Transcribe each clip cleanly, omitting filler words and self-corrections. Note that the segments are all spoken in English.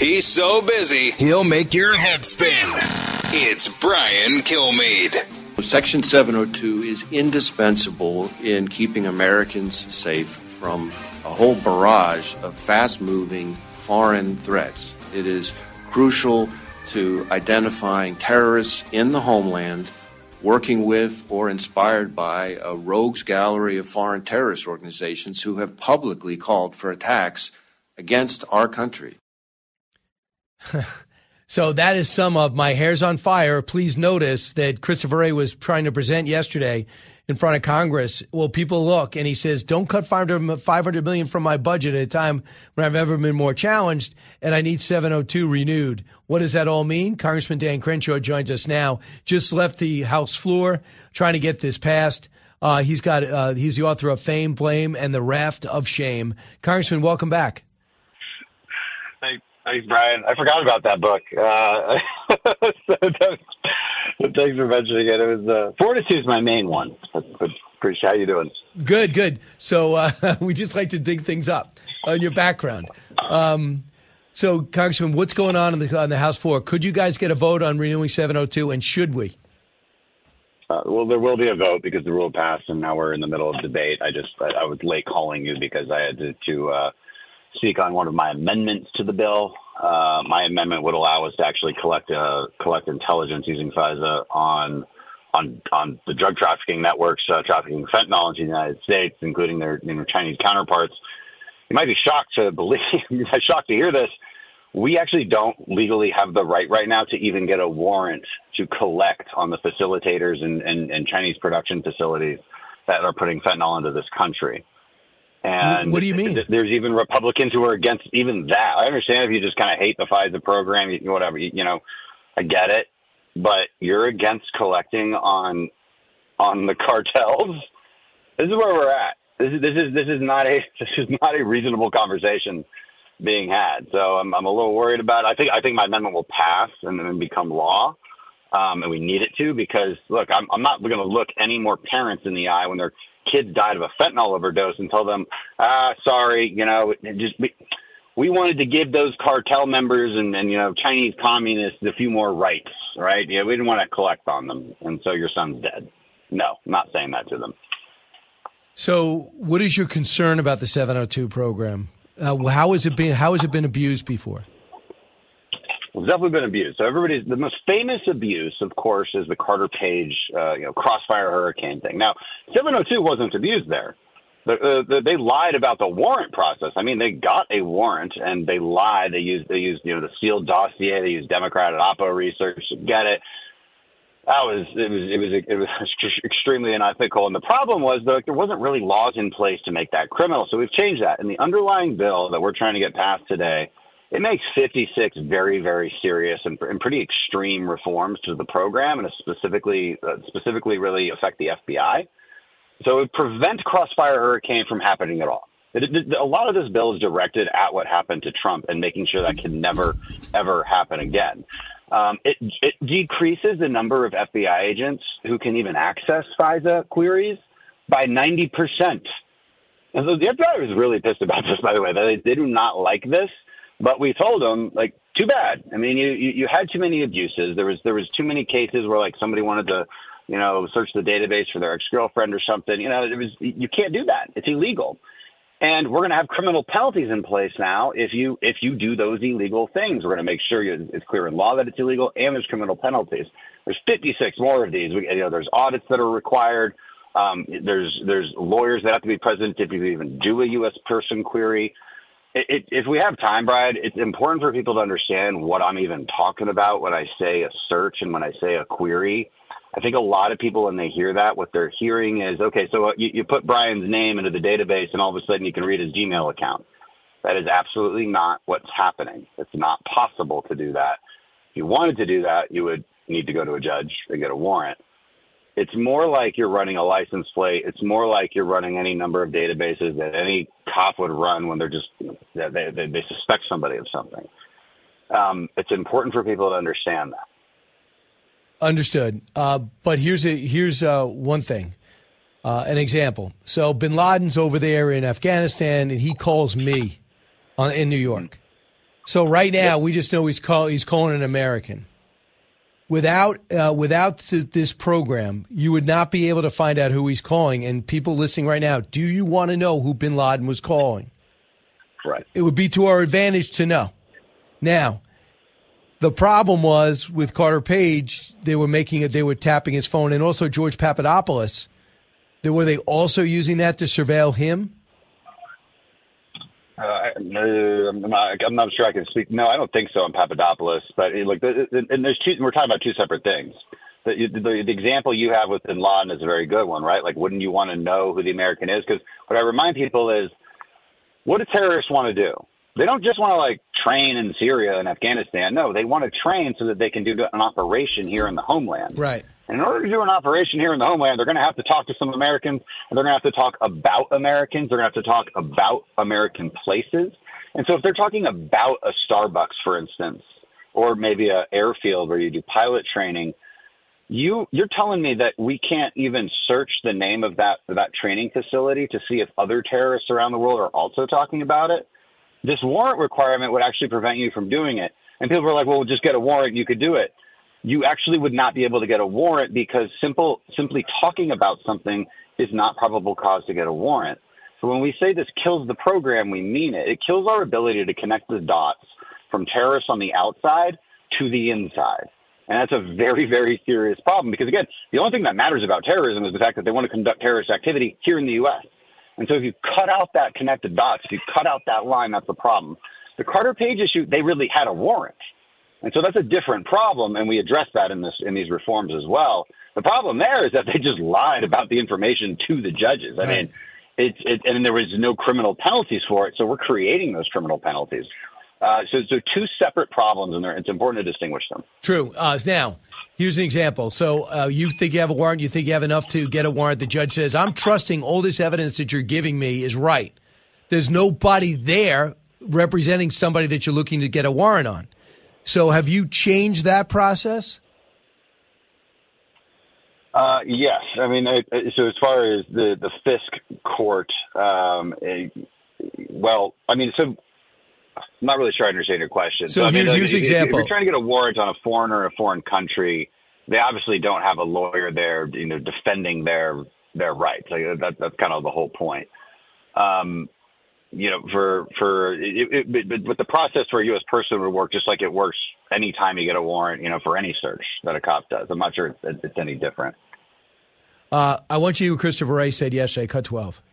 He's so busy, he'll make your head spin. It's Brian Kilmeade. Section 702 is indispensable in keeping Americans safe from a whole barrage of fast-moving foreign threats. It is crucial to identifying terrorists in the homeland, working with or inspired by a rogues gallery of foreign terrorist organizations who have publicly called for attacks against our country. So that is some of my hair's on fire. Please notice that Christopher Wray was trying to present yesterday in front of Congress. Well, people look, and he says, don't cut $500 million from my budget at a time when I've ever been more challenged, and I need 702 renewed. What does that all mean? Congressman Dan Crenshaw joins us now. Just left the House floor trying to get this passed. He's the author of Fame, Blame, and the Raft of Shame. Congressman, welcome back. Thanks, Brian. I forgot about that book. So thanks for mentioning it. It was Fortitude is my main one. But pretty sure. How you doing? Good. So we just like to dig things up on your background. So, Congressman, what's going on the House floor? Could you guys get a vote on renewing 702, and should we? Well, there will be a vote because the rule passed, and now we're in the middle of debate. I was late calling you because I had to speak on one of my amendments to the bill. My amendment would allow us to actually collect intelligence using FISA on the drug trafficking networks trafficking fentanyl into the United States, including their Chinese counterparts. You might be shocked to hear this. We actually don't legally have the right now to even get a warrant to collect on the facilitators and Chinese production facilities that are putting fentanyl into this country. And what do you mean? There's even Republicans who are against even that. I understand if you just kind of hate the FISA program, whatever, I get it. But you're against collecting on the cartels. This is where we're at. This is not a reasonable conversation being had. So I'm a little worried about it. I think my amendment will pass and then become law. And we need it to, because look, I'm not going to look any more parents in the eye when their kids died of a fentanyl overdose and tell them, sorry, we wanted to give those cartel members and Chinese communists a few more rights, right? Yeah, we didn't want to collect on them, and so your son's dead. No, I'm not saying that to them. So, what is your concern about the 702 program? How has it been abused before? Well, it's definitely been abused. So the most famous abuse, of course, is the Carter Page, Crossfire Hurricane thing. Now, 702 wasn't abused there. They lied about the warrant process. I mean, they got a warrant and they lied. They used the sealed dossier. They used Democrat and Oppo research to get it. It was extremely unethical. And the problem was, though, there wasn't really laws in place to make that criminal. So we've changed that. In the underlying bill that we're trying to get passed today, it makes 56 very, very serious and pretty extreme reforms to the program, and specifically really affect the FBI. So it would prevent Crossfire Hurricane from happening at all. A lot of this bill is directed at what happened to Trump and making sure that can never, ever happen again. It decreases the number of FBI agents who can even access FISA queries by 90%. And so the FBI was really pissed about this, by the way. They do not like this. But we told them, too bad. I mean, you had too many abuses. There was too many cases where somebody wanted to, search the database for their ex-girlfriend or something. You can't do that. It's illegal. And we're going to have criminal penalties in place now if you do those illegal things. We're going to make sure it's clear in law that it's illegal, and there's criminal penalties. There's 56 more of these. There's audits that are required. There's lawyers that have to be present if you even do a U.S. person query. If we have time, Brian, it's important for people to understand what I'm even talking about when I say a search and when I say a query. I think a lot of people, when they hear that, what they're hearing is, okay, so you put Brian's name into the database and all of a sudden you can read his Gmail account. That is absolutely not what's happening. It's not possible to do that. If you wanted to do that, you would need to go to a judge and get a warrant. It's more like you're running a license plate. It's more like you're running any number of databases that any cop would run when they're just they suspect somebody of something. It's important for people to understand that. Understood. But here's one thing, an example. So Bin Laden's over there in Afghanistan, and he calls me in New York. So right now, we just know he's calling an American. Without this program, you would not be able to find out who he's calling. And people listening right now, do you want to know who bin Laden was calling? Right. It would be to our advantage to know. Now, the problem was with Carter Page, they were tapping his phone, and also George Papadopoulos. Were they also using that to surveil him? I'm not sure I can speak. No, I don't think so on Papadopoulos. But and there's we're talking about two separate things. The example you have with bin Laden is a very good one, right? Like, wouldn't you want to know who the American is? Because what I remind people is, what do terrorists want to do? They don't just want to train in Syria and Afghanistan. No, they want to train so that they can do an operation here in the homeland. Right. And in order to do an operation here in the homeland, they're going to have to talk to some Americans, and they're going to have to talk about Americans. They're going to have to talk about American places. And so if they're talking about a Starbucks, for instance, or maybe an airfield where you do pilot training, you're telling me that we can't even search the name of that training facility to see if other terrorists around the world are also talking about it? This warrant requirement would actually prevent you from doing it. And people are like, well, just get a warrant, you could do it. You actually would not be able to get a warrant because simply talking about something is not probable cause to get a warrant. So when we say this kills the program, we mean it. It kills our ability to connect the dots from terrorists on the outside to the inside. And that's a very, very serious problem because, again, the only thing that matters about terrorism is the fact that they want to conduct terrorist activity here in the U.S. And so if you cut out that connected dots, if you cut out that line, that's the problem. The Carter Page issue, they really had a warrant. And so that's a different problem, and we address that in these reforms as well. The problem there is that they just lied about the information to the judges. I mean, and there was no criminal penalties for it, so we're creating those criminal penalties. So two separate problems, and it's important to distinguish them. True. Now, here's an example. So you think you have a warrant, you think you have enough to get a warrant. The judge says, I'm trusting all this evidence that you're giving me is right. There's nobody there representing somebody that you're looking to get a warrant on. So have you changed that process? Yes. I mean, so as far as the Fisk court, I'm not really sure I understand your question. So here's an example. If you're trying to get a warrant on a foreigner or a foreign country, they obviously don't have a lawyer there, defending their rights. That's kind of the whole point. But the process for a U.S. person would work just like it works anytime you get a warrant, for any search that a cop does. I'm not sure it's any different. I want you, Christopher Wray said yesterday, cut 12.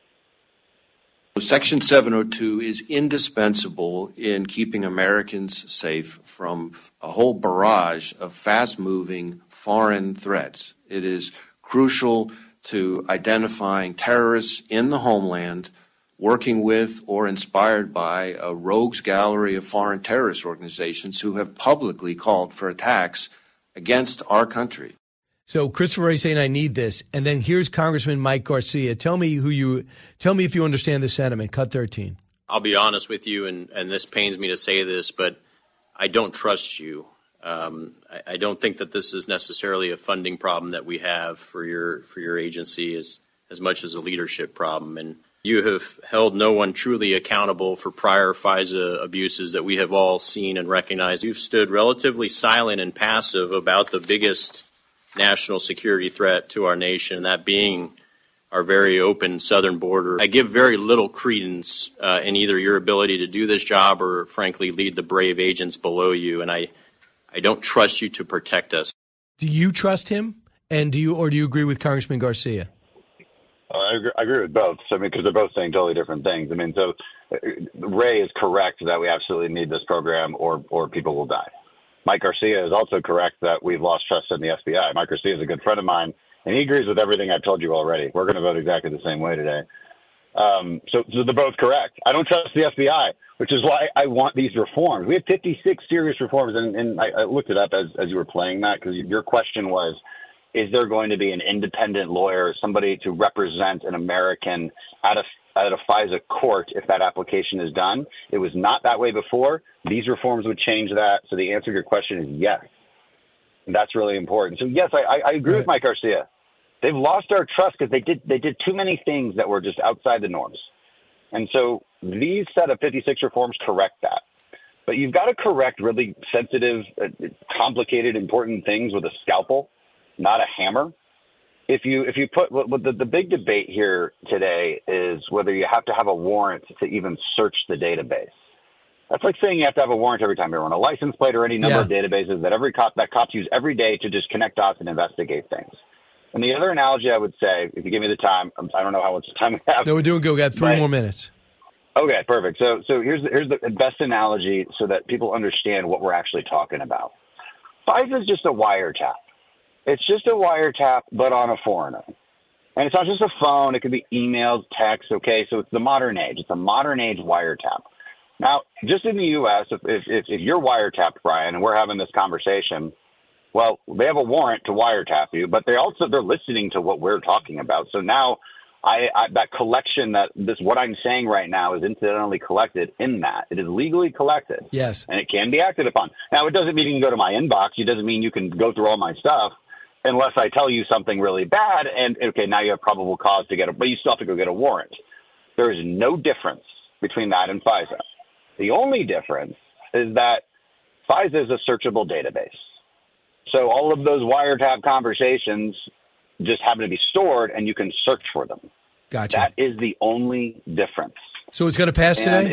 Section 702 is indispensable in keeping Americans safe from a whole barrage of fast-moving foreign threats. It is crucial to identifying terrorists in the homeland, working with or inspired by a rogues gallery of foreign terrorist organizations who have publicly called for attacks against our country. So Christopher Wray saying I need this, and then here's Congressman Mike Garcia. Tell me if you understand the sentiment. Cut 13. I'll be honest with you, and this pains me to say this, but I don't trust you. I don't think that this is necessarily a funding problem that we have for your agency as much as a leadership problem. And you have held no one truly accountable for prior FISA abuses that we have all seen and recognized. You've stood relatively silent and passive about the biggest national security threat to our nation, that being our very open southern border. I give very little credence in either your ability to do this job or, frankly, lead the brave agents below you, and I don't trust you to protect us. Do you trust him, and do you agree with Congressman Garcia? I agree with both. So, because they're both saying totally different things. So Ray is correct that we absolutely need this program, or people will die. Mike Garcia is also correct that we've lost trust in the FBI. Mike Garcia is a good friend of mine, and he agrees with everything I've told you already. We're going to vote exactly the same way today. So they're both correct. I don't trust the FBI, which is why I want these reforms. We have 56 serious reforms, and I looked it up as you were playing that, because your question was, is there going to be an independent lawyer, somebody to represent an American at a FISA court if that application is done? It was not that way before. These reforms would change that. So the answer to your question is yes. And that's really important. So, yes, I agree with Mike Garcia. They've lost our trust because they did too many things that were just outside the norms. And so these set of 56 reforms correct that. but you've got to correct really sensitive, complicated, important things with a scalpel, not a hammer. If you put the big debate here today is whether you have to have a warrant to even search the database. That's like saying you have to have a warrant every time you run a license plate or any number of databases that cops use every day to just connect dots and investigate things. And the other analogy I would say, if you give me the time, I don't know how much time we have. No, we're doing good. We got 3 more minutes. Okay, perfect. So here's the best analogy so that people understand what we're actually talking about. FISA is just a wiretap. It's just a wiretap, but on a foreigner. And it's not just a phone. It could be emails, text. Okay, so it's the modern age. It's a modern age wiretap. Now, just in the U.S., if you're wiretapped, Brian, and we're having this conversation, well, they have a warrant to wiretap you, but they're listening to what we're talking about. So now that collection, what I'm saying right now is incidentally collected in that. It is legally collected. Yes. And it can be acted upon. Now, it doesn't mean you can go to my inbox. It doesn't mean you can go through all my stuff unless I tell you something really bad. And, okay, now you have probable cause to but you still have to go get a warrant. There is no difference between that and FISA. The only difference is that FISA is a searchable database. So all of those wiretap conversations just happen to be stored, and you can search for them. Gotcha. That is the only difference. So it's going to pass today?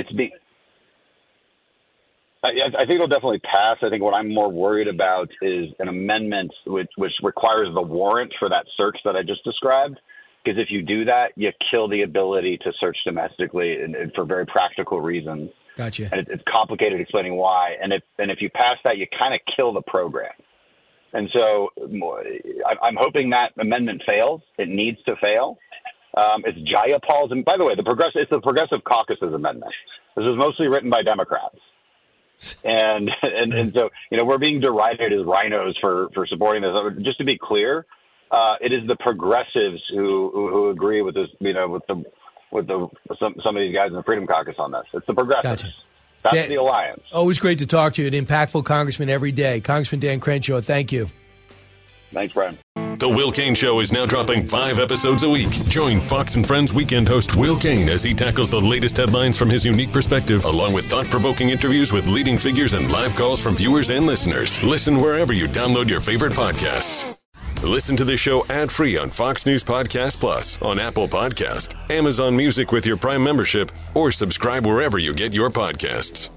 I think it'll definitely pass. I think what I'm more worried about is an amendment which requires the warrant for that search that I just described. Because if you do that, you kill the ability to search domestically and for very practical reasons. Gotcha. And it's complicated explaining why. And if you pass that, you kind of kill the program. And so I'm hoping that amendment fails. It needs to fail. It's Jayapal's, and by the way, it's the Progressive Caucus's amendment. This was mostly written by Democrats. And so, we're being derided as rhinos for supporting this. Just to be clear, it is the progressives who agree with this, with some of these guys in the Freedom Caucus on this. It's the progressives. Gotcha. That's the alliance. Always great to talk to you. An impactful congressman every day. Congressman Dan Crenshaw, thank you. Thanks, Brian. The Will Cain Show is now dropping 5 episodes a week. Join Fox and Friends weekend host Will Cain as he tackles the latest headlines from his unique perspective, along with thought-provoking interviews with leading figures and live calls from viewers and listeners. Listen wherever you download your favorite podcasts. Listen to the show ad-free on Fox News Podcast Plus, on Apple Podcast, Amazon Music with your Prime membership, or subscribe wherever you get your podcasts.